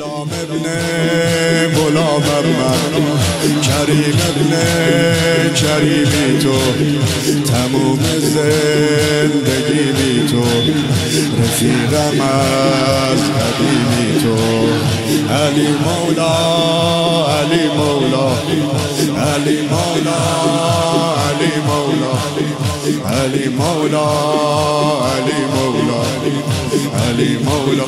غلام من، کریم ابن کریمی تو، تموم زندگی بی تو، رفیقم از قدیمی تو. علی مولا علی مولا علی مولا علی مولا علی مولا علی مولا علی مولا.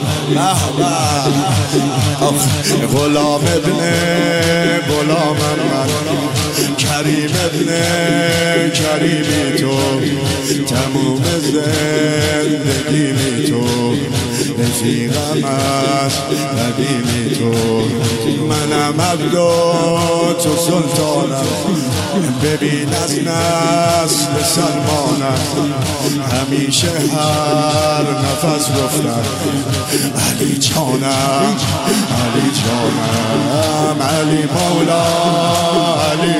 غلام ابن غلام من، کریم ابن کریمی تو، تموم زندگی بی تو، رفیقم از قدیمی تو. منم عبد و تو سلطانم، ببین از نسل سلمانم، همیشه هر نفس گفتم علی جانم علی جانم. علی مولا علی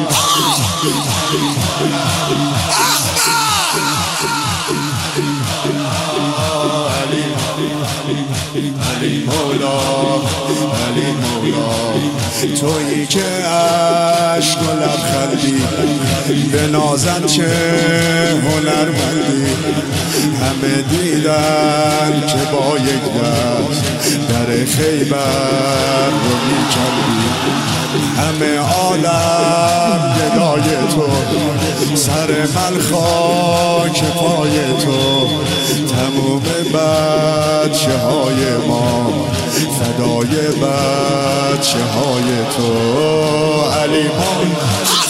علی مولا علی مولا. تویی که عشق و لبخندی، به نازن چه هنرمندی، همه دیدن که با یک دست در خیبر رو می‌کندی. همه عالم گدای تو، سر من خاک پای تو، تموم بچه های ما فدای بچه های تو. علی مولا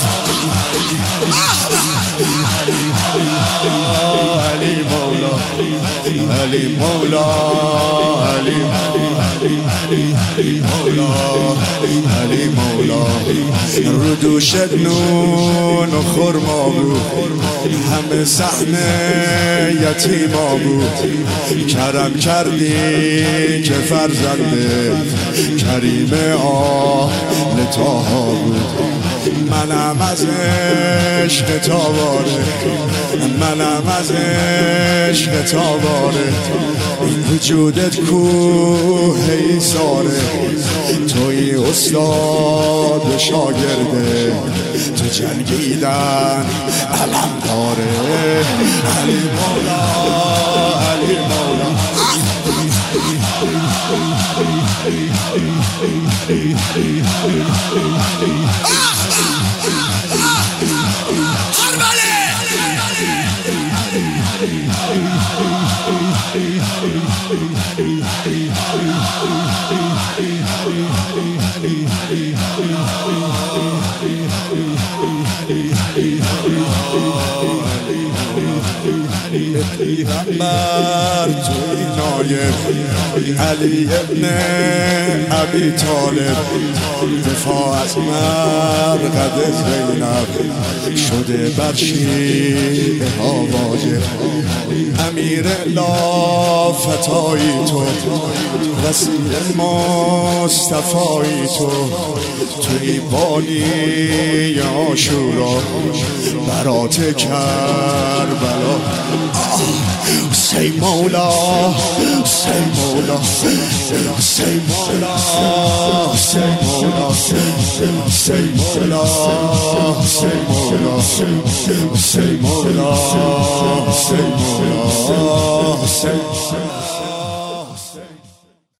علی مولا علی مولا علی مولا علی مولا. رو دوشت نون و خرما بود، همه صحن یتیما بود، کرم کردی که فرزند کریم آل طاها بود. منم از عشق تاواره، منم از عشق تاواره، وجودت کوه ایثاره، توی استاد شاگرده، تو جنگیدن علم داره. علی مولا علی مولا پیغمبر توی نایب، علی ابن ابی طالب، دفاع از مرقد زینب شده بر شیعه ها واجب. امیر لافتایی تو، وسیع مصطفایی تو، توی بانی عاشورا برات کربلا. سی مولا سی مولا سی مولا سی مولا سی مولا سی مولا سی مولا سی مولا سی مولا.